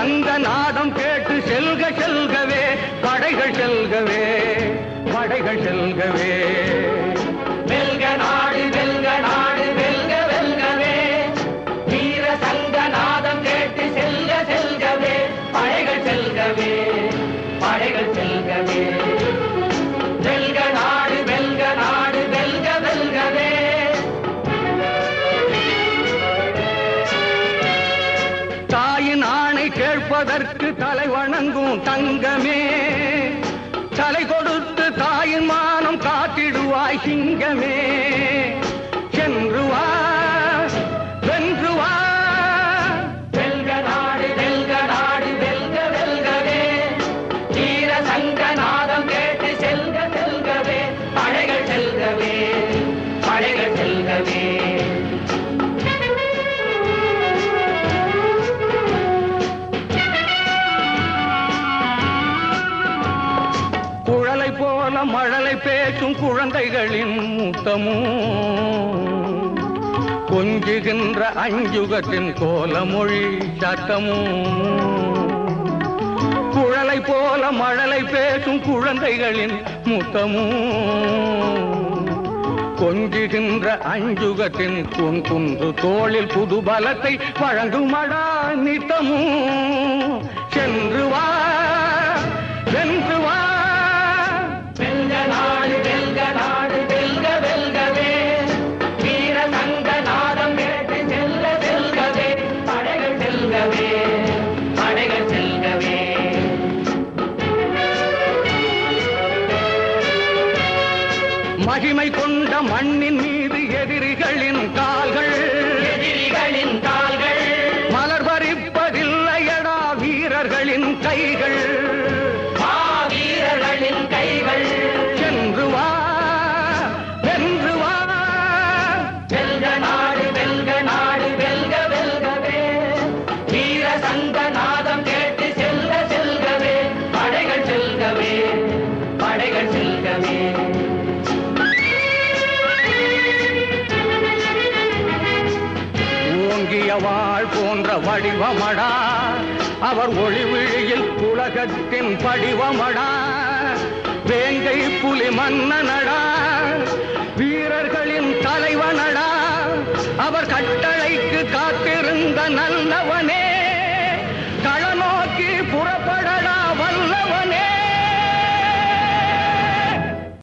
சங்க நாதம் கேட்டு செல்க செல்கவே படைகள் செல்கவே படைகள் செல்கவே. வெல்க நாடு வெல்க நாடு வெல்க வெல்கவே வீர சங்க நாதம் கேட்டு செல்க செல்கவே படைகள் செல்கவே படைகள் செல்கவே. வெல்க நாடு வெல்க நாடு வெல்க வெல்கவே. தாயின் ஆணை கேட்பதற்கு தலை வணங்கும் தங்கமே தலை கொடுத்து தாயின் மானம் காத்திடுவாய் சிங்கமே. சென்று வா வென்று வா வெல்க நாடு வெல்க நாடு வெல்க வெல்கவே வீர சங்க நாதம் கேட்டு செல்க செல்கவே படைகள் செல்கவே படைகள் செல்கவே. குழலை போல மழலை பேசும் குழந்தைகளின் முத்தமும் கொஞ்சுகின்ற அஞ்சுகத்தின் கோலமொழி சத்தமும். குழலை போல மழலை பேசும் குழந்தைகளின் முத்தமும் கொஞ்சுகின்ற அஞ்சுகத்தின் குன்று தோளில் புது பலத்தை வழங்குமடா நித்தமும். சென்று வா வென்று வா வெல்க நாடு வெல்க நாடு வெல்க வெல்கவே வீர சங்க நாதம் கேட்டு செல்ல செல்கவே படைகள் செல்கவே படைகள் செல்கவே. மகிமை கொண்ட மண்ணின் மீது எதிரிகளின் கால்கள் எதிரிகளின் கால்கள் மலர் பறிப்பதில்லையடா வீரர்களின் கைகள் வீரர்களின் கைகள். சென்று வா வென்று வா வெல்க நாடு வெல்க நாடு வெல்க வெல்கவே வீர சங்க நாதம் கேட்டு செல்க செல்கவே படைகள் செல்கவே படைகள் செல்கவே. ஓங்கிய வாழ் போன்ற வடிவமடா அவர் ஒளிவிழியில் உலகத்தின் படிவமடா. வேங்கை புலி மன்னனடா வீரர்களின் தலைவனடா அவர் கட்டளைக்கு காத்திருந்த நல்லவனே கள நோக்கி புறப்பட